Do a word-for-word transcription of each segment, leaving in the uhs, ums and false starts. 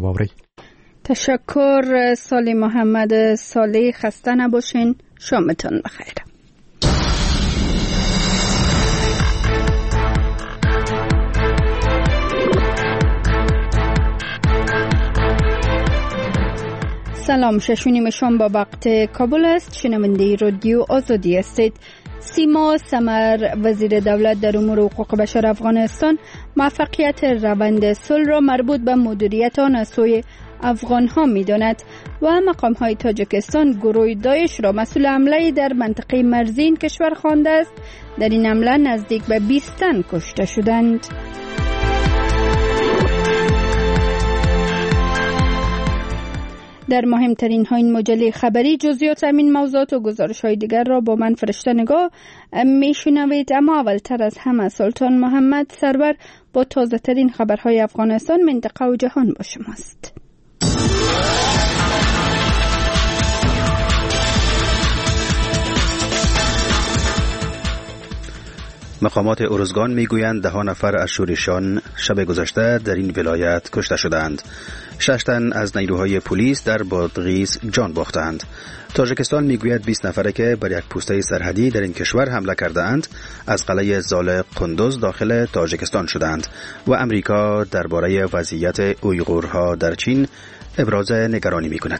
واوري. تشکر سالی محمد سالی. خسته نباشین. شامتون بخیر. سلام، ششونیم شام با وقت کابل است. شنونده رادیو آزادی هستید. سیما سمر وزیر دولت در امور حقوق بشر افغانستان موفقیت روند صلح را مربوط به مدیریت آن از سوی افغان ها می داند و مقام های تاجیکستان گروه داعش را مسئول حمله در منطقه مرزی این کشور خوانده است. در این حمله نزدیک به بیست تن کشته شدند. در مهمترین ها این مجله خبری جزئیات همین موضوعات و گزارش های دیگر را با من فرشته نگاه می شنوید. اما اولتر از همه سلطان محمد سرور با تازه ترین خبرهای افغانستان، منطقه و جهان با شماست. مقامات ارزگان میگویند ده نفر از شورشیان شب گذشته در این ولایت کشته شدند. شش تن از نیروهای پلیس در بادغیس جان باختند. تاجیکستان میگوید بیست نفره که بر یک پوسته سرحدی در این کشور حمله کرده اند از قلعه زال قندوز داخل تاجیکستان شدند و امریکا درباره وضعیت اویغورها در چین ابراز نگرانی میکند.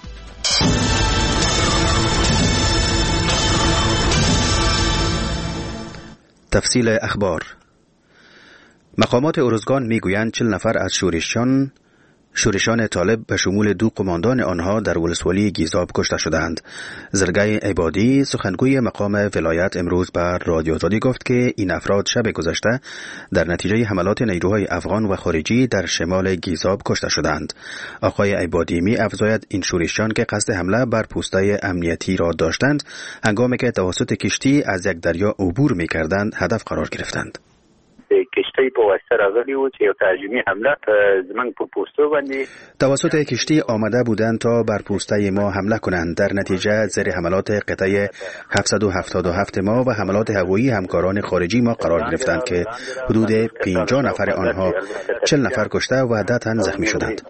تفصیل اخبار. مقامات ارزگان میگویند چهل نفر از شورشیان شورشان طالب به شمول دو قماندان آنها در ولسوالی گیزاب کشته شدند. زرگای عبادی سخنگوی مقام ولایت امروز به رادیو آزادی گفت که این افراد شب گذشته در نتیجه حملات نیروهای افغان و خارجی در شمال گیزاب کشته شدند. آقای عبادی می افزاید این شورشیان که قصد حمله بر پوسته امنیتی را داشتند، هنگامی که توسط کشتی از یک دریا عبور می کردند هدف قرار گرفتند. کشتی په واسطه راغلی و چې یو تهاجمي حمله زمنګ په پوستو باندې توسط کشتی آمده بودند تا بر پوسته ما حمله کنند. در نتیجه زیر حملات قطعه هفتصد و هفتاد و هفت ما و حملات هوایی همکاران خارجی ما قرار گرفتند که حدود پنجاه نفر آنها چهل نفر کشته و ده تن زخمی شدند.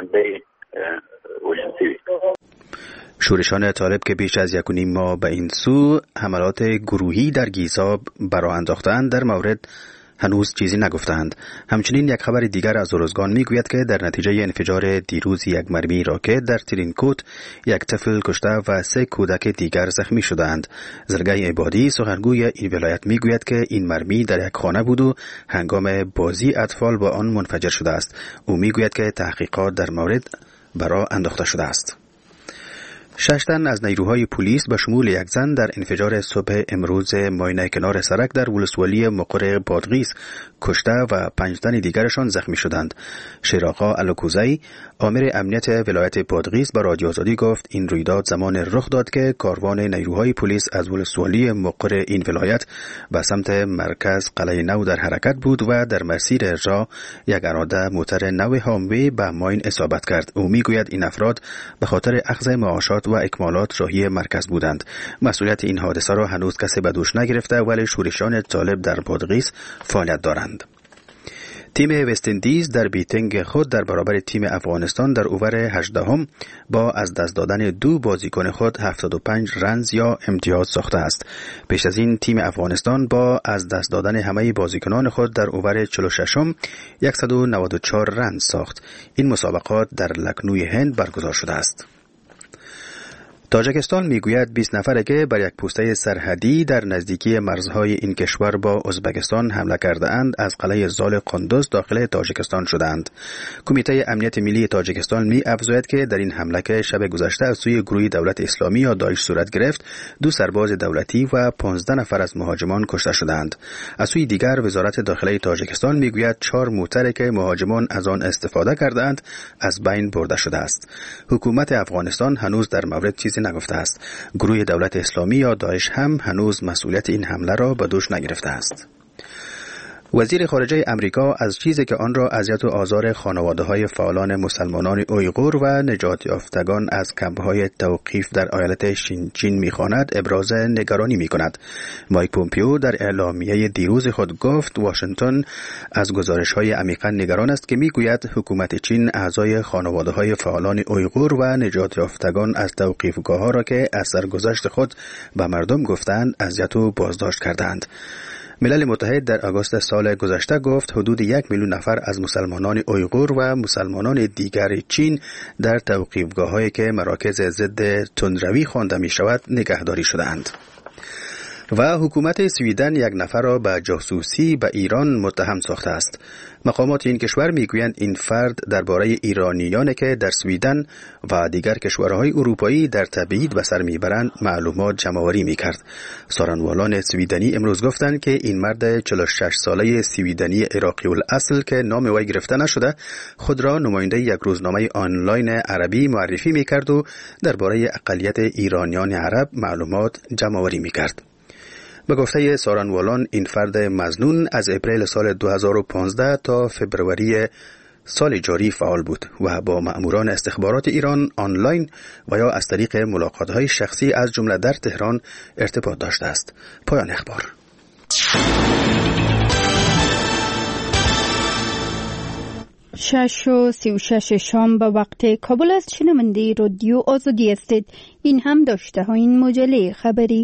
شورشان طالب که بیش از یک و نیم ماه به این سو حملات گروهی در گیزاب برآ انداختند در مورد هنوز چیزی نگفتند. همچنین یک خبر دیگر از ارزگان میگوید که در نتیجه انفجار دیروز یک مرمی راکت در ترینکوت یک طفل کشته و سه کودک دیگر زخمی شدند. زرگای عبادی سخنگوی این ولایت میگوید که این مرمی در یک خانه بود و هنگام بازی اطفال با آن منفجر شده است. او میگوید که تحقیقات در مورد برآ انداخته شده است. شش تن از نیروهای پلیس به شمول یک زن در انفجار صبح امروز ماینه کنار سرک در ولسوالی مقر بادغیس کشته و پنج تن دیگرشان زخمی شدند. شیراقا الکوزی آمر امنیت ولایت بادغیس به رادیو آزادی گفت این رویداد زمان رخ داد که کاروان نیروهای پلیس از ولسوالی مقر این ولایت به سمت مرکز قلعه نو در حرکت بود و در مسیر راه یک اراده موتر نو هاموی به ماین اصابت کرد. او میگوید این افراد به خاطر اخذ معاشات و اکمالات راهی مرکز بودند. مسئولیت این حادثه را هنوز کسی به دوش نگرفته ولی شورشیان طالب در بادغیس فعالیت دارند. تیم وست اندیز در بیتنگ خود در برابر تیم افغانستان در اوور هجدهم با از دست دادن دو بازیکن خود هفتاد و پنج رنز یا امتیاز ساخته است. پیش از این تیم افغانستان با از دست دادن همه بازیکنان خود در اوور چهل و ششم صد و نود و چهار رنز ساخت. این مسابقات در لکنوی هند برگزار شده است. تاجیکستان میگوید بیست نفره که بر یک پوسته سرحدی در نزدیکی مرزهای این کشور با ازبکستان حمله کرده اند از قلعه زال قندوز داخل تاجیکستان شدند. کمیته امنیت ملی تاجیکستان می افزاید که در این حمله که شب گذشته از سوی گروه دولت اسلامی یا داعش صورت گرفت، دو سرباز دولتی و پانزده نفر از مهاجمان کشته شدند. از سوی دیگر وزارت داخلی تاجیکستان میگوید چهار موتر که مهاجمان از آن استفاده کردند از بین برده شده است. حکومت افغانستان هنوز در مورد چیزی نگفته است. گروه دولت اسلامی یا داعش هم هنوز مسئولیت این حمله را به دوش نگرفته است. وزیر خارجه امریکا از چیزی که آن را اذیت و آزار خانواده‌های فعالان مسلمانان اویغور و نجات یافتگان از کمپ‌های توقیف در ایالت شینجین می‌خواند ابراز نگرانی می‌کند. مایک پومپیو در اعلامیه دیروز خود گفت واشنگتن از گزارش‌های عمیقاً نگران است که می‌گوید حکومت چین اعضای خانواده‌های فعالان اویغور و نجات یافتگان از توقیفگاه‌ها را که از سرگذشت خود به مردم گفتند اذیت و بازداشت کردند. ملل متحد در آگوست سال گذشته گفت حدود یک میلیون نفر از مسلمانان اویغور و مسلمانان دیگر چین در توقیفگاه‌هایی که مراکز ضد تندروی خوانده می‌شود نگهداری شدند. و حکومت سویدن یک نفر را به جاسوسی به ایران متهم ساخته است. مقامات این کشور میگویند این فرد درباره ایرانیانی که در سویدن و دیگر کشورهای اروپایی در تبعید به سر میبرند معلومات جمع‌آوری میکرد. سارنوالان سویدنی امروز گفتند که این مرد چهل و شش ساله سویدنی عراقی الاصل که نام وی گرفته نشده خود را نماینده یک روزنامه آنلاین عربی معرفی میکرد و درباره اقلیت ایرانیان عرب معلومات جمع‌آوری میکرد. به گفته سارنوالان این فرد مظنون از اپریل سال دو هزار و پانزده تا فبروری سال جاری فعال بود و با مأموران استخبارات ایران آنلاین و یا از طریق ملاقات‌های شخصی از جمله در تهران ارتباط داشته است. پایان اخبار. شش و سی و شش شام به وقت کابل است. شنونده رادیو آزادی هستید. این هم داشته ها این مجله خبری.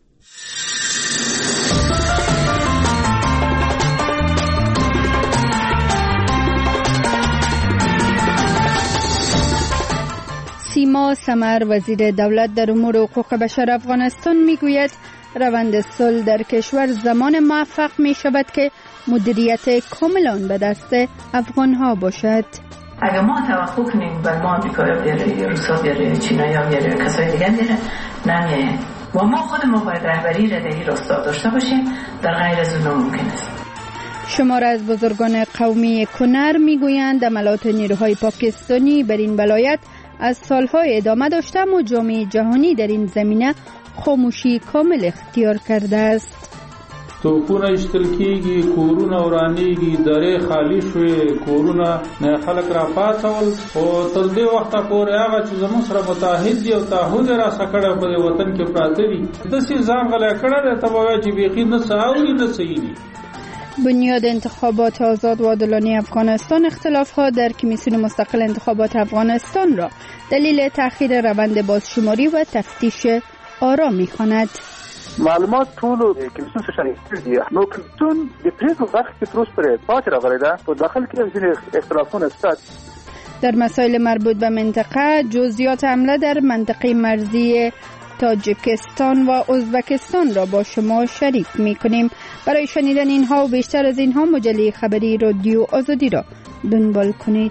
سیما سمر وزیر دولت در امور حقوق بشر افغانستان میگوید روند صلح در کشور زمان موفق می شود که مدیریت کاملا به دست افغان ها باشد. اگر ما توقع کنیم بر ما آمریکایی بیاره یا روسا بیاره چینایی ها بیاره کسای دیگر بیاره نمیه و ما خود ما باید رهبری ردهی راستا داشته باشیم در غیر از اون ممکن است. شمار از بزرگان قومی کنر میگویند عملات نیروهای پاکستانی بر این ولایت از سالهای ادامه داشته و جامعه جهانی در این زمینه خاموشی کامل اختیار کرده است. توپونه اشتل کیږي، کورونه ورانیږي، درې خالی شوې، کورونه خلک را پاتول او تر دې وخته پورې هغه چې زموږ سره متحد دي او تعهد را سکړه په وطن کې پراته دي داسې ځان غلی کړی دی ته به وایې چې بیخي نه څه اوري نه څه ویني. بنیاد انتخابات آزاد و عادلانه افغانستان اختلاف‌ها در کمیسیون مستقل انتخابات افغانستان را دلیل تأخیر روند بازشماری و تفتیش آرا می‌خواند. معلومات ټول کمیسیون څخه دي نو کمیسیون د پریکړو وخت کې تر اوسه پاتې راغلی ده په داخل کې ځینې اختلافونه شته. در مسائل مربوط به منطقه جزئیات حمله در منطقه مرزی تاجیکستان و ازبکستان را با شما شریک می کنیم. برای شنیدن اینها و بیشتر از اینها مجله خبری رادیو آزادی را دنبال کنید.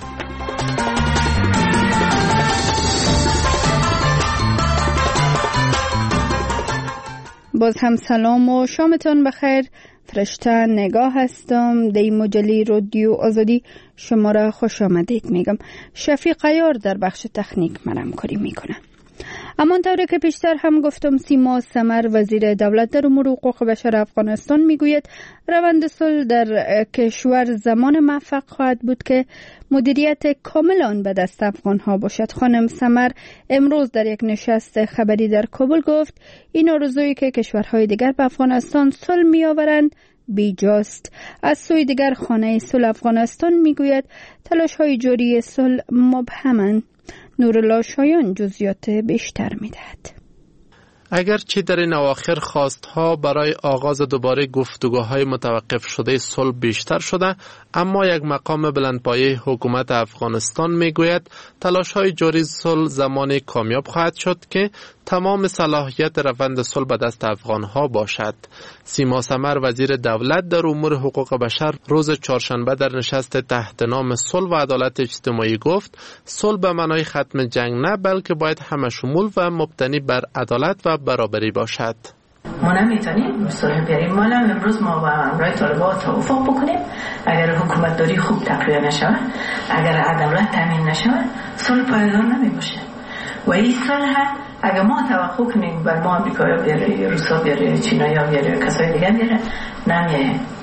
باز هم سلام و شامتان بخیر. فرشته نگاه هستم. در مجله رادیو آزادی شما را خوش آمدید میگم. شفیق عیار در بخش تکنیک مرم کاری میکنه. اما طوری که پیشتر هم گفتم سیما سمر وزیر دولت در امور حقوق بشر افغانستان میگوید روند صلح در کشور زمان موفق خواهد بود که مدیریت کامل آن به دست افغان ها باشد. خانم سمر امروز در یک نشست خبری در کابل گفت این آرزویی که کشورهای دیگر به افغانستان صلح می آورند بیجاست. از سوی دیگر خانه صلح افغانستان میگوید تلاش های جاری صلح مبهمند. نورالله شایان جزئیات بیشتر میدهد. اگرچه در این اواخر خواستها برای آغاز دوباره گفتگوهای متوقف شده صلح بیشتر شده، اما یک مقام بلندپایه حکومت افغانستان میگوید تلاش‌های جاری صلح زمانی کامیاب خواهد شد که تمام صلاحیت روند صلح به دست افغان‌ها باشد. سیما سمر وزیر دولت در امور حقوق بشر روز چهارشنبه در نشست تحت نام صلح و عدالت اجتماعی گفت صلح به معنای ختم جنگ نه، بلکه باید همه شمول و مبتنی بر عدالت و برابری باشد. ما نمیتونیم صلح بیاریم. ما هم امروز ما با همراه طالبان توافق بکنیم اگر حکومت داری خوب تقویه نشود، اگر عدالت تامین نشود صلح پایدار نمی باشه. و این صلح اگر ما توقع کنیم بر ما آمریکایی بیاره، روسا بیاره، چینایی بیاره، کسای دیگر بیاره نمیه.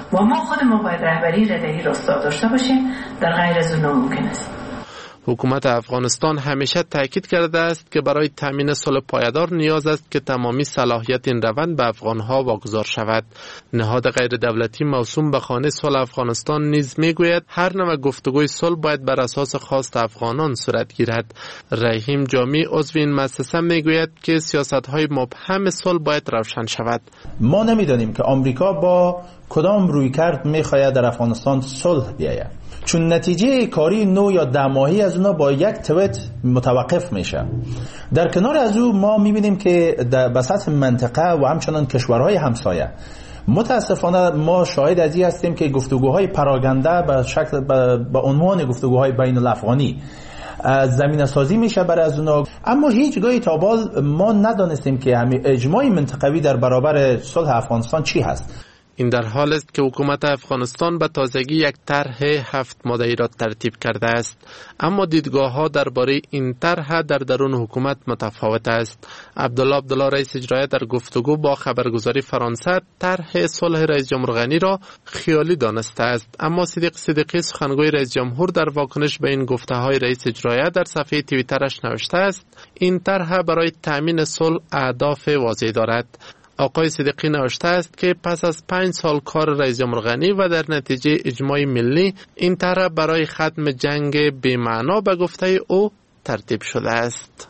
و ما خود ما باید رهبری ردهی راستا داشته باشیم، در غیر از اون ممکن است. حکومت افغانستان همیشه تاکید کرده است که برای تامین صلح پایدار نیاز است که تمامی صلاحیت این روند به افغانها واگذار شود. نهاد غیر دولتی موسوم به خانه صلح افغانستان نیز میگوید هر نوع گفتگوی صلح باید بر اساس خواست افغانان صورت گیرد. رحیم جامی عضو این مؤسسه میگوید که سیاست‌های مبهم صلح باید روشن شود. ما نمیدانیم که آمریکا با کدام رویکرد میخواهد در افغانستان صلح بیاید، چون نتیجه کاری نو یا ده ماهی از اونا با یک توییت متوقف میشه. در کنار از او ما میبینیم که در سطح منطقه و همچنان کشورهای همسایه متاسفانه ما شاهد از این هستیم که گفتگوهای پراگنده به شکل به عنوان گفتگوهای بین الافغانی زمینه سازی میشه برای از اونا، اما هیچگاهی تا بال ما ندانستیم که همین اجماع منطقوی در برابر صلح افغانستان چی هست. این در حال است که حکومت افغانستان به تازگی یک طرح هفت ماده‌ای را ترتیب کرده است، اما دیدگاه‌ها درباره این طرح در درون حکومت متفاوت است. عبدالله عبدالله رئیس اجرایی در گفتگو با خبرگزاری فرانسه طرح صلح رئیس جمهور غنی را خیالی دانسته است، اما صدیق صدیقی سخنگوی رئیس جمهور در واکنش به این گفته‌های رئیس اجرایی در صفحه توییترش نوشته است این طرح برای تأمین صلح اهداف واضح دارد. آقای صدیقی نوشته است که پس از پنج سال کار رئیس جمهور غنی و در نتیجه اجماع ملی این طرح برای ختم جنگ بی‌معنا به گفته او ترتیب شده است.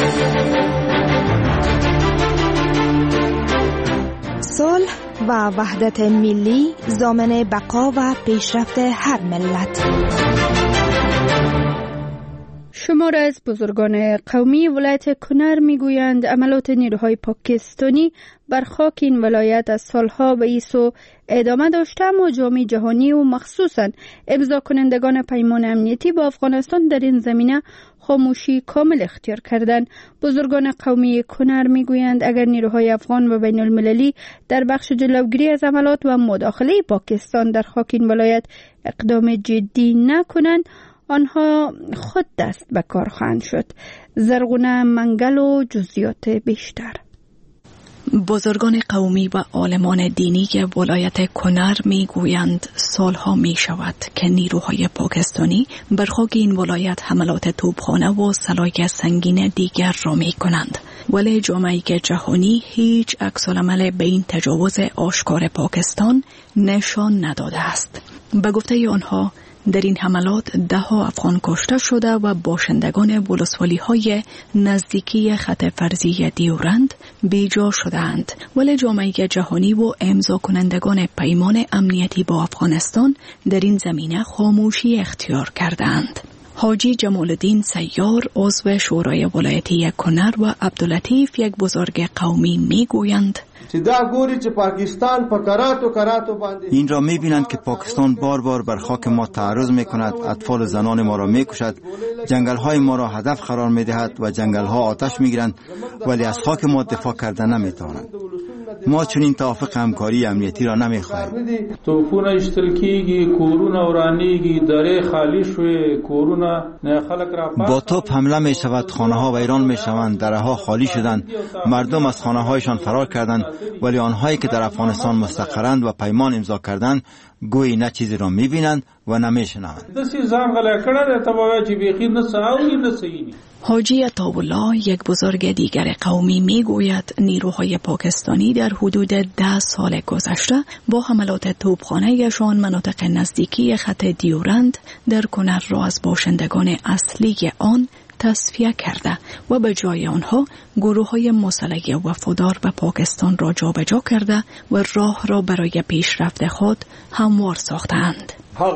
صلح و وحدت ملی ضامن بقا و پیشرفت هر ملت. شمار از بزرگان قومی ولایت کنر میگویند عملات نیروهای پاکستانی بر خاک این ولایت از سالها به این سو ادامه داشته، اما جامعه جهانی و مخصوصاً امضا کنندگان پیمان امنیتی با افغانستان در این زمینه خاموشی کامل اختیار کردند. بزرگان قومی کنر میگویند اگر نیروهای افغان و بین المللی در بخش جلوگیری از عملات و مداخله پاکستان در خاک این ولایت اقدام جدی نکنند، آنها خود دست به کار خواهند شد. زرغونه منگل و جزئیات بیشتر. بزرگان قومی و عالمان دینی ولایت کنر می گویند سالها می شود که نیروهای پاکستانی بر خاک این ولایت حملات توپخانه و سلاح سنگین دیگر را می کنند، ولی جامعه جهانی هیچ عکس‌العمل به این تجاوز آشکار پاکستان نشان نداده است. به گفته آنها در این حملات ده ها افغان کشته شده و باشندگان ولسوالی های نزدیکی خط فرضی دیورند بیجا شدند، ولی جامعه جهانی و امضا کنندگان پیمان امنیتی با افغانستان در این زمینه خاموشی اختیار کردند. حاجی جمال الدین سیار عضو شورای ولایتی کنر و عبداللطیف یک بزرگ قومی میگویند این را می‌بینند که پاکستان بار بار بر خاک ما تعرض می‌کند، اطفال و زنان ما را می‌کشد، جنگل‌های ما را هدف قرار می‌دهد و جنگل‌ها آتش می‌گیرند، ولی از خاک ما دفاع کردن نمی‌توانند. ما چنین توافق همکاری امنیتی را نمی‌خواهیم. توپونه اشتل کیږي، کورونه ورانیږي، درې خالی شوې، کورونه خلک را با توپ حمله می‌شود، خانه‌ها ویران می‌شوند، درها خالی شدند، مردم از خانه‌هایشان فرار کردند، ولی آنهایی که در افغانستان مستقرند و پیمان امضا کردند گویی نه چیزی را می‌بینند و نمی‌شنوند. حاجی عطاالله یک بزرگ دیگر قومی میگوید نیروهای پاکستانی در حدود ده سال گذشته با حملات توپخانه‌شان مناطق نزدیکی خط دیورند در کنر را از باشندگان اصلی آن تصفیه کرده و به جای آنها گروه‌های مسلح وفادار به پاکستان را جابجا کرده و راه را برای پیشرفت خود هموار ساختند.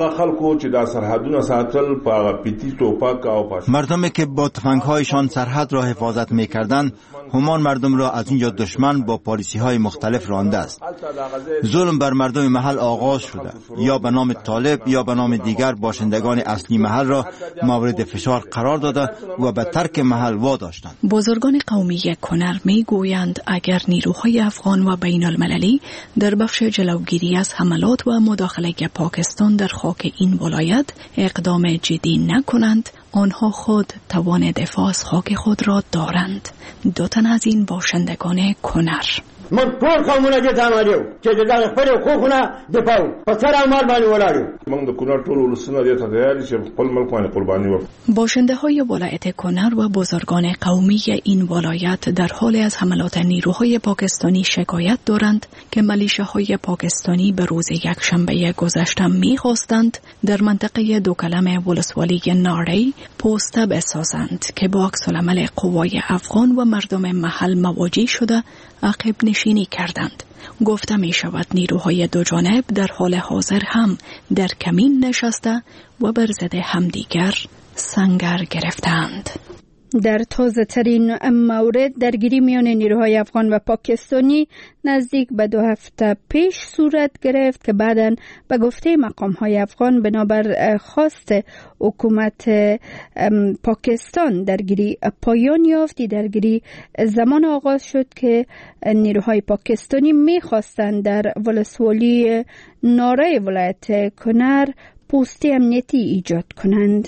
مردمی که با تفنگ‌هایشان سرحد را حفاظت می‌کردند همان مردم را از اینجا دشمن با پالیسی‌های مختلف رانده است. ظلم بر مردم محل آغاز شده، یا به نام طالب یا به نام دیگر باشندگان اصلی محل را مورد فشار قرار داده و به ترک محل واداشتند. بزرگان قومی کنر می‌گویند اگر نیروهای افغان و بین المللی در بخش جلوگیری از حملات و مداخله پاکستان در خاک این ولایت اقدام جدی نکنند، آنها خود توان دفاع از خاک خود را دارند. دو تن از این باشندگان کنر. من ټول قومونه دې ته عملیو چې د خپل حقوقونه دفاع په سر او مال باندې ولاړو. موږ د کونړ ټول ولسونه دې ته تیار یو چې خپل ملک باندې قرباني ورکړو. باشنده‌های ولایت کنر و بزرگان قومی این ولایت در حال از حملات نیروهای پاکستانی شکایت دارند که ملیشه‌های پاکستانی به روز یکشنبه گذشته می‌خواستند در منطقه دوکلم ولسوالی ناری پوسته بسازند که با عکس‌العمل قوای افغان و مردم محل مواجه شده عقب نشینی کردند. گفته می شود نیروهای دو جانب در حال حاضر هم در کمین نشسته و بر ضد همدیگر سنگر گرفتند. در تازه ترین مورد درگیری میان نیروهای افغان و پاکستانی نزدیک به دو هفته پیش صورت گرفت که بعداً به گفته مقام های افغان بنابر خواست حکومت پاکستان درگیری پایان یافت. درگیری زمان آغاز شد که نیروهای پاکستانی میخواستند در ولسوالی ناره ولایت کنر پوسته امنیتی ایجاد کنند.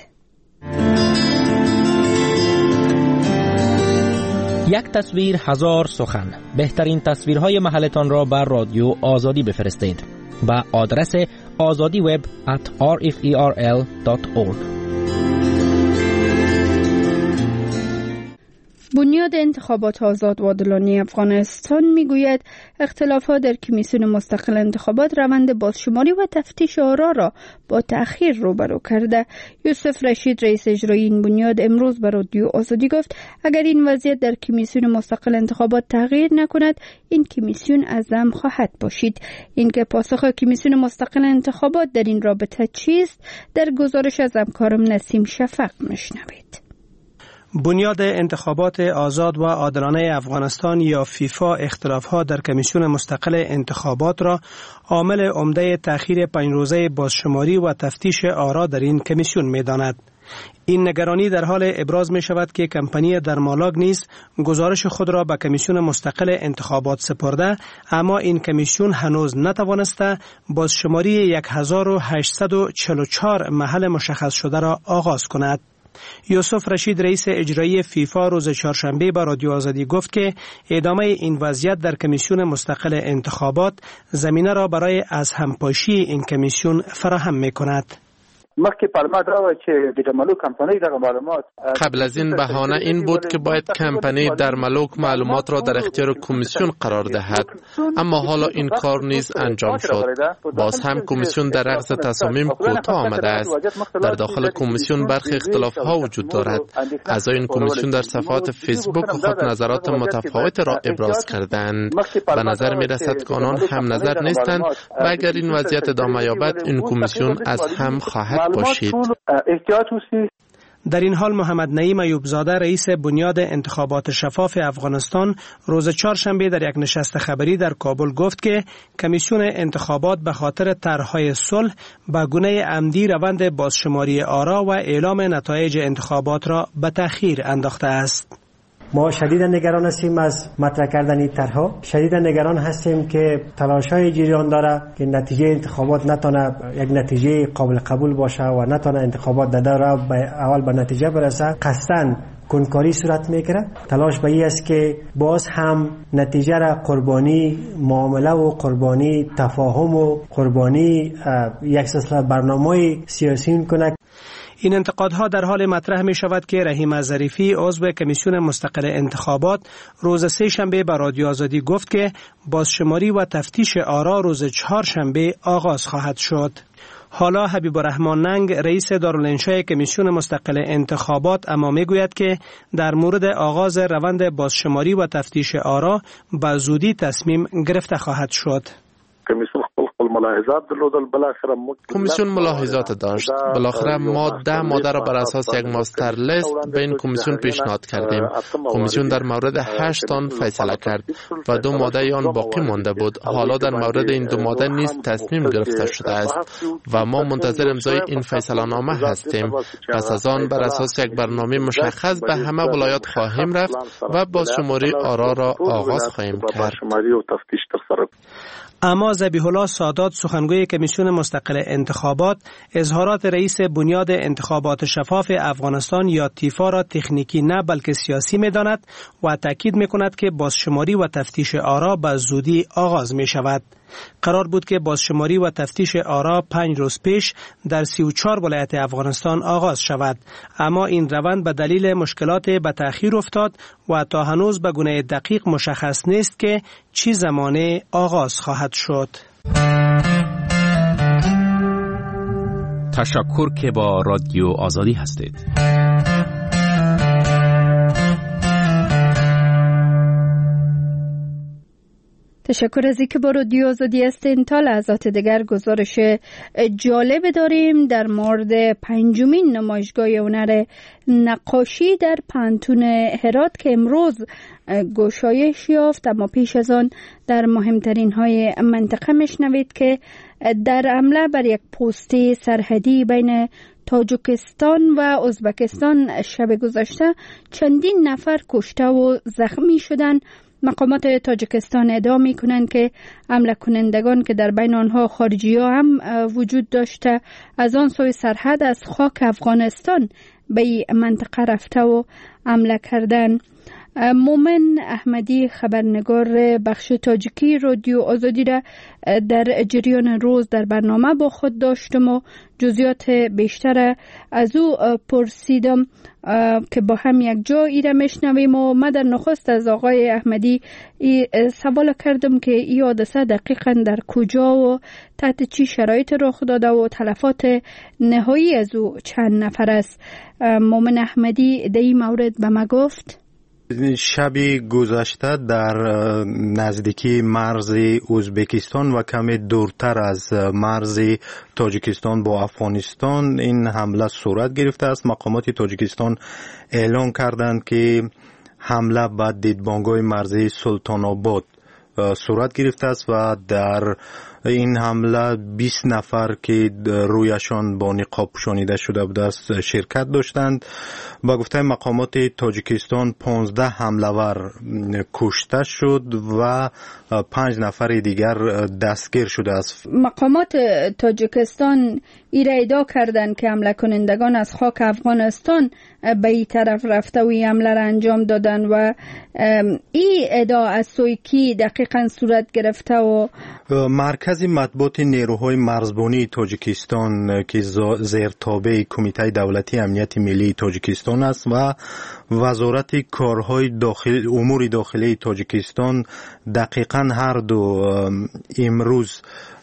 یک تصویر هزار سخن. بهترین تصویرهای محلتان را بر رادیو آزادی بفرستید به آدرس آزادی وب ات آر اف ای آر ال دات اورگ. بنیاد انتخابات آزاد و عادلانه افغانستان میگوید اختلافات در کمیسیون مستقل انتخابات روند بازشماری و تفتیش آرا را با تأخیر روبرو کرده. یوسف رشید رئیس اجرایی این بنیاد امروز به رادیو آزادی گفت اگر این وضعیت در کمیسیون مستقل انتخابات تغییر نکند این کمیسیون اعظم خواهد باشید. اینکه پاسخ کمیسیون مستقل انتخابات در این رابطه چیست در گزارش از همکارم نسیم شفق میشنوید. بنیاد انتخابات آزاد و عادلانه افغانستان یا فیفا اختلافات در کمیسیون مستقل انتخابات را عامل عمده تأخیر پنج روزه بازشماری و تفتیش آرا در این کمیسیون می‌داند. این نگرانی در حال ابراز می شود که کمپانی درمالاگ نیز گزارش خود را به کمیسیون مستقل انتخابات سپرده، اما این کمیسیون هنوز نتوانسته بازشماری هزار و هشتصد و چهل و چهار محل مشخص شده را آغاز کند. یوسف رشید رئیس اجرایی فیفا روز چهارشنبه به رادیو آزادی گفت که ادامه این وضعیت در کمیسیون مستقل انتخابات زمینه را برای از همپاشی این کمیسیون فراهم می‌کند. قبل از این بهانه این بود که باید کمپانی درمالوگ معلومات را در اختیار کمیسیون قرار دهد، اما حالا این کار نیز انجام شد. باز هم کمیسیون در رأس تصامیم کوتاه آمده است. در داخل کمیسیون برخی اختلاف ها وجود دارد. اعضای این کمیسیون در صفحات فیسبوک خود نظرات متفاوت را ابراز کردند. به نظر می رسد که آنان هم نظر نیستند و اگر این وضعیت ادامه یابد این کمیسیون از هم خواهد باشید. در این حال محمد نعیم ایوبزاده رئیس بنیاد انتخابات شفاف افغانستان روز چهارشنبه در یک نشست خبری در کابل گفت که کمیسیون انتخابات به خاطر طرح‌های صلح به گونه عمدی روند بازشماری آرا و اعلام نتایج انتخابات را به تأخیر انداخته است. ما شدیدا نگران هستیم از مطرح کردن این طرح‌ها. شدیدا نگران هستیم که تلاش‌های جریان داره که نتیجه انتخابات نتونه یک نتیجه قابل قبول باشه و نتونه انتخابات در دور اول به نتیجه برسه. قصداً کنکاری صورت میگیره. تلاش به این است که باز هم نتیجه را قربانی معامله و قربانی تفاهم و قربانی یک سلسله برنامه‌های سیاسی کنه. این انتقادها در حال مطرح می شود که رحیم ظریفی عضو کمیسیون مستقل انتخابات روز سه شنبه به رادیو آزادی گفت که بازشماری و تفتیش آرا روز چهار شنبه آغاز خواهد شد. حالا حبیب الرحمن ننگ رئیس دارالانشای کمیسیون مستقل انتخابات اما می گوید که در مورد آغاز روند بازشماری و تفتیش آرا به زودی تصمیم گرفته خواهد شد. کمیسیون ملاحظات درلودل بالاخره کمیسیون ملاحظات داشت. بالاخره ما ده ماده را بر اساس یک ماستر لیست به این کمیسیون پیشنهاد کردیم. کمیسیون در مورد هشت آن فیصله کرد و دو ماده آن باقی مانده بود. حالا در مورد این دو ماده نیز تصمیم گرفته شده است و ما منتظر امضای این فیصله نامه هستیم. پس از آن بر اساس یک برنامه مشخص به همه ولایات خواهیم رفت و بازشماری آرا را آغاز خواهیم کرد. اما ذبیح الله سادات مرداد سخنگوی کمیسیون مستقل انتخابات اظهارات رئیس بنیاد انتخابات شفاف افغانستان یا تیفا را تکنیکی نه بلکه سیاسی می‌داند و تاکید می‌کند که بازشماری و تفتیش آرا به زودی آغاز می‌شود. قرار بود که بازشماری و تفتیش آرا پنج روز پیش در سی و چهار ولایت افغانستان آغاز شود، اما این روند به دلیل مشکلات به تأخیر افتاد و تا هنوز به گونه دقیق مشخص نیست که چه زمانه آغاز خواهد شد. تشکر که با رادیو آزادی هستید. تشکر از اینکه با رادیو آزادی هستین. تا لحظات دیگر گزارش جالب داریم در مورد پنجمین نمایشگاه هنر نقاشی در پانتون هرات که امروز گشایش یافت، اما پیش از آن در مهمترین های منطقه میشنوید که در حمله بر یک پست سرحدی بین تاجیکستان و ازبکستان شب گذشته چندین نفر کشته و زخمی شدند. مقامات تاجیکستان ادعا می کنند که حمله کنندگان که در بین آنها خارجی ها هم وجود داشته از آن سوی سرحد از خاک افغانستان به این منطقه رفته و حمله کردند. مومن احمدی خبرنگار بخش تاجیکی رادیو آزادی را در جریان روز در برنامه با خود داشتم و جزئیات بیشتر از او پرسیدم که با هم یک جا ای را میشنویم و من در نخست از آقای احمدی سوال کردم که این حادثه دقیقا در کجا و تحت چی شرایط رخ داده و تلفات نهایی از او چند نفر است. مومن احمدی در این مورد به ما گفت شبی گذشته در نزدیکی مرز ازبکستان و کمی دورتر از مرز تاجیکستان با افغانستان این حمله صورت گرفته است. مقامات تاجیکستان اعلام کردند که حمله به دیدبانگاه مرزی سلطان آباد صورت گرفته است و در این حمله بیست نفر که رویشان با نقاب پوشانیده شده بود است شرکت داشتند. با گفته مقامات تاجیکستان پانزده حمله‌ور کشته شد و پنج نفر دیگر دستگیر شده است. مقامات تاجیکستان ای را ادعا کردند که حمله کنندگان از خاک افغانستان به این طرف رفته و این حمله را انجام دادند و این ادعا از سوی کی دقیقاً صورت گرفته؟ و مرکز مطبوعات نیروهای مرزبانی تاجیکستان که زیر تابع کمیته دولتی امنیت ملی تاجیکستان است و وزارت کارهای داخلی امور داخلی تاجیکستان دقیقاً هر دو امروز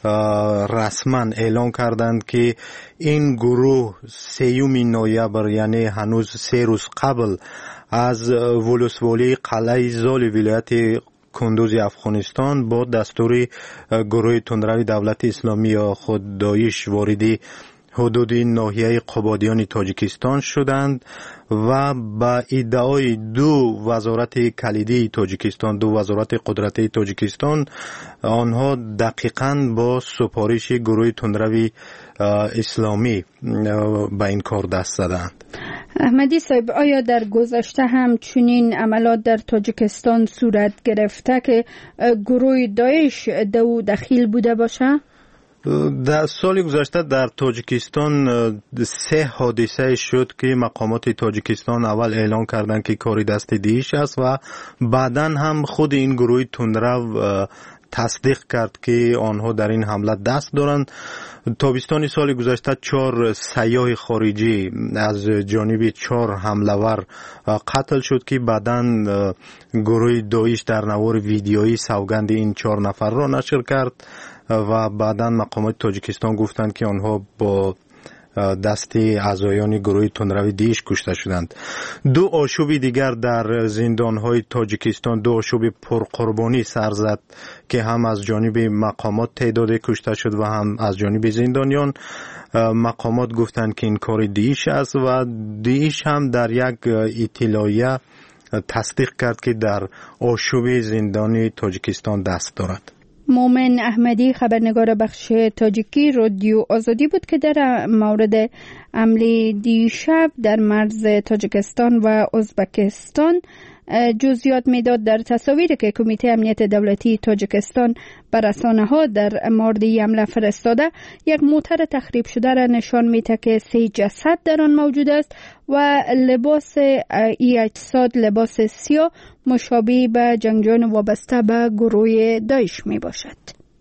رسما اعلام کردند که این گروه سیوم نوامبر یعنی هنوز سه روز قبل از ولسوالی قلعه زال ولایت کندوز افغانستان با دستور گروه تندروی دولت اسلامی یا خود داعش واردی حدود ناحیه قبادیان تاجیکستان شدند و با ادعای دو وزارت کلیدی تاجیکستان دو وزارت قدرتی تاجیکستان آنها دقیقاً با سفارش گروه تندروی اسلامی به این کار دست زدند. احمدی صاحب، آیا در گذشته هم چنین عملات در تاجیکستان صورت گرفته که گروه داعش دو دخیل بوده باشه؟ در سال گذشته در تاجیکستان سه حادثه شد که مقامات تاجیکستان اول اعلان کردند که کاری دست داعش است و بعداً هم خود این گروه تندرو تصدیق کرد که آنها در این حمله دست دارند. تابستان سال گذشته چهار سیاح خارجی از جانب چهار حمله‌ور قتل شد که بعداً گروه داعش در نوار ویدیویی سوگند این چهار نفر را نشر کرد و بعداً مقامات تاجیکستان گفتند که آنها با دست اعضایان گروه تندروی داعش کشته شدند. دو آشوب دیگر در زندانهای تاجیکستان دو آشوب پرقربانی سر زد که هم از جانب مقامات تعداد کشته شد و هم از جانب زندانیان. مقامات گفتند که این کار داعش است و داعش هم در یک اطلاعیه تصدیق کرد که در آشوب زندانی تاجیکستان دست دارد. مومن احمدی خبرنگار بخش تاجیکی رادیو آزادی بود که در مورد حمله دیشب در مرز تاجیکستان و ازبکستان جزئیات میداد در تصاویری که کمیته امنیت دولتی تاجیکستان بر رسانه‌ها در مورد حمله فرستاده، یک موتر تخریب شده را نشان میده که سه جسد در آن موجود است و لباس ای اجساد لباس سیاه مشابه به جنگجویان وابسته به گروه داعش می باشد.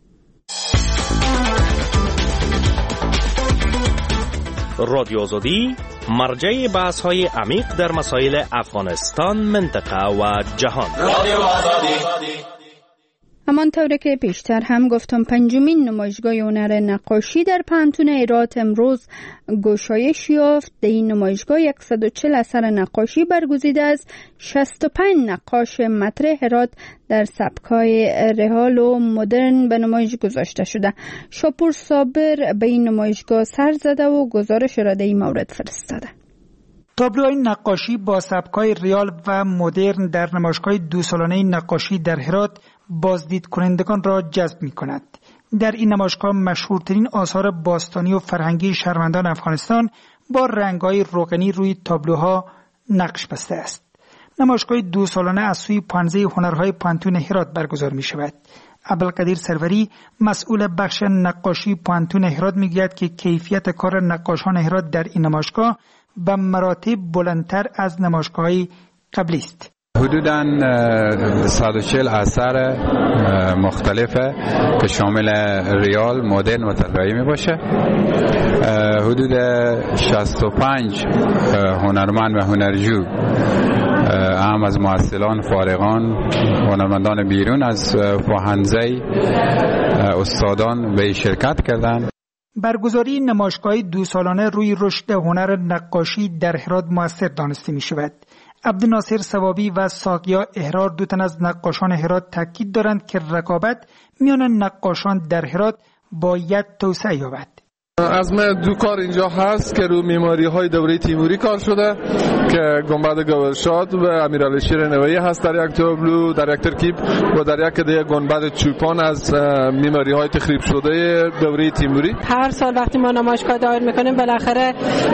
رادیو آزادی مرجع بحث های عمیق در مسائل افغانستان، منطقه و جهان. رادیو آزادی. همانطور که پیشتر هم گفتم، پنجمین نمایشگاه هنر نقاشی در پانتون هرات امروز گشایش یافت. در این نمایشگاه صد و چهل اثر نقاشی برگزیده است. شصت و پنج نقاش مطرح هرات در سبکای رئال و مدرن به نمایش گذاشته شده. شاپور صابر به این نمایشگاه سر زده و گزارش را در این مورد فرستاده. تابلوهای نقاشی با سبکای ریال و مدرن در نمایشگاه دو سالانه نقاشی در هرات بازدید کنندگان را جذب می کند. در این نمایشگاه مشهورترین آثار باستانی و فرهنگی شهروندان افغانستان با رنگ‌های روغنی روی تابلوها نقش بسته است. نمایشگاه دو سالانه از سوی پانزه هنرهای پانتون هرات برگزار می شود. عبدالقدیر سروری مسئول بخش نقاشی پانتون هرات می گوید که کیفیت کار نقاشان هرات در این نمایشگاه به مراتب بلندتر از نمایشگاه‌های قبلی است. حدوداً صد و چهل اثر مختلفه که شامل ریال، مدرن و طلایی می باشه. حدود شصت و پنج هنرمند و هنرجو، هم از محصلان، فارغان، هنرمندان بیرون از پوهنزه استادان به شرکت کردند. برگزاری نمایشگاه دو سالانه روی رشد هنر نقاشی در هرات موثر دانسته می شود. عبدالناصر ثوابی و ساقیا احرار، دو تن از نقاشان هرات، تاکید دارند که رقابت میان نقاشان در هرات باید توسعه یابد. عزم دو کار اینجا هست که رو معماری های دوره تیموری کار شده که گنبد گاورشاد و امیرعلی شیرنوایی هست در یک تابلو، در یک ترکیب، و در یک دیگه گنبد چوپان از معماری های تخریب شده دوره تیموری. هر سال وقتی ما نمایشگاه دایر میکنیم بالاخره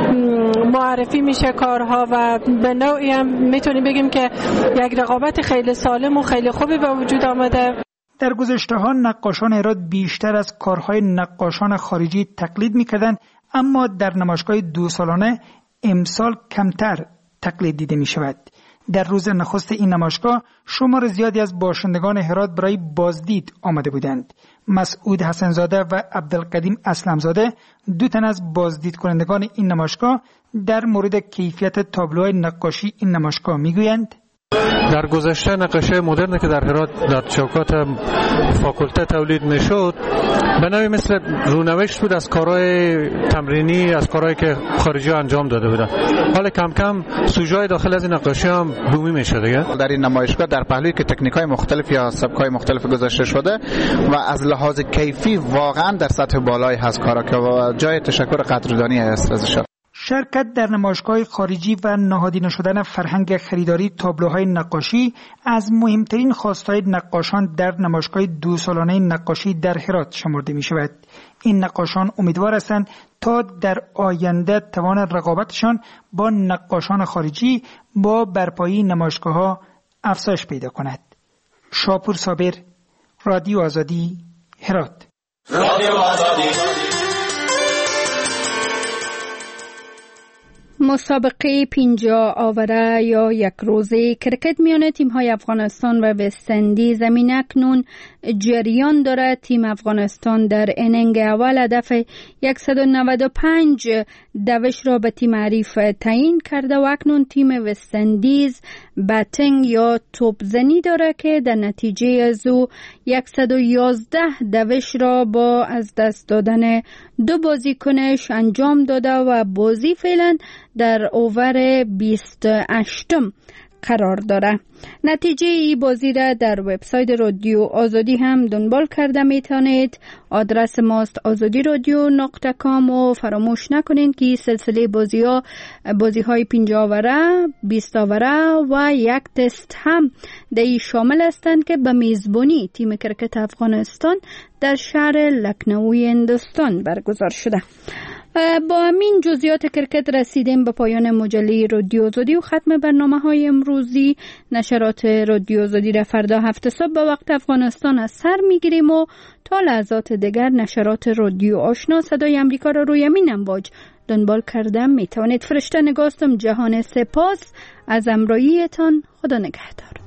معرفی میشه کارها و به نوعی هم میتونیم بگیم که یک رقابت خیلی سالم و خیلی خوبی به وجود آمده. در گذشته ها نقاشان هرات بیشتر از کارهای نقاشان خارجی تقلید میکردند، اما در نمایشگاه دو سالانه امسال کمتر تقلید دیده می شود. در روز نخست این نمایشگاه شمار زیادی از باشندگان هرات برای بازدید آمده بودند. مسعود حسنزاده و عبدالقدیم اسلمزاده، دو تن از بازدید کنندگان این نمایشگاه، در مورد کیفیت تابلوهای نقاشی این نمایشگاه میگویند: در گذشته نقاشی مدرن که در هرات در چوکات فاکولته تولید میشد به نوعی مثل رونوشت بود از کارهای تمرینی، از کارهایی که خارجی انجام داده بودن. حالا کم کم سوژه‌های داخل از این نقاشی هم بومی میشه دیگه. در این نمایشگاه در پهلوی که تکنیک‌های مختلف یا سبک‌های مختلف گذاشته شده و از لحاظ کیفی واقعا در سطح بالایی هست کارا که جای تشکر قدردانی است ازش. شرکت در نمایشگاه خارجی و نهادینه شدن فرهنگ خریداری تابلوهای نقاشی از مهمترین خواستهای نقاشان در نمایشگاه دو سالانه نقاشی در هرات شمرده می شود. این نقاشان امیدوار هستند تا در آینده توان رقابتشان با نقاشان خارجی با برپایی نمایشگاه‌ها افزایش پیدا کند. شاپور صابر، رادیو آزادی، هرات. رادیو آزادی. مسابقه پنجاه آوره یا یک روزه کرکت میان تیم‌های افغانستان و وست اندیز زمین اکنون جریان دارد. تیم افغانستان در انینگ اول هدف صد و نود و پنج دوش را به تیم حریف تعیین کرده و اکنون تیم وست اندیز باتینگ یا توپزنی دارد که در نتیجه از او صد و یازده دوش را با از دست دادن دو بازیکنش انجام داده و بازی فعلا در اوور بیست و هشتم قرار داره. نتیجه ای بازی را در وبسایت رادیو آزادی هم دنبال کرده میتونید. آدرس ماست آزادی رادیو نقطه کام و فراموش نکنین که سلسله بازی ها بازی های پنجاه آوره، بیست آوره و یک تست هم در شامل هستند که به میزبانی تیم کرکت افغانستان در شهر لکنوی هندوستان برگزار شده. با همین جزئیات کرکت رسیدیم به پایان مجله رادیو آزادی و ختم برنامه های امروزی. نشرات رادیو آزادی را فردا هفت صبح به وقت افغانستان از سر میگیریم و تا لحظات دیگر نشرات رادیو آشنا صدای امریکا را روی همین امواج دنبال کردم. می توانید. فرشته نگاستم. جهان سپاس از همراهیتان. خدا نگهدار.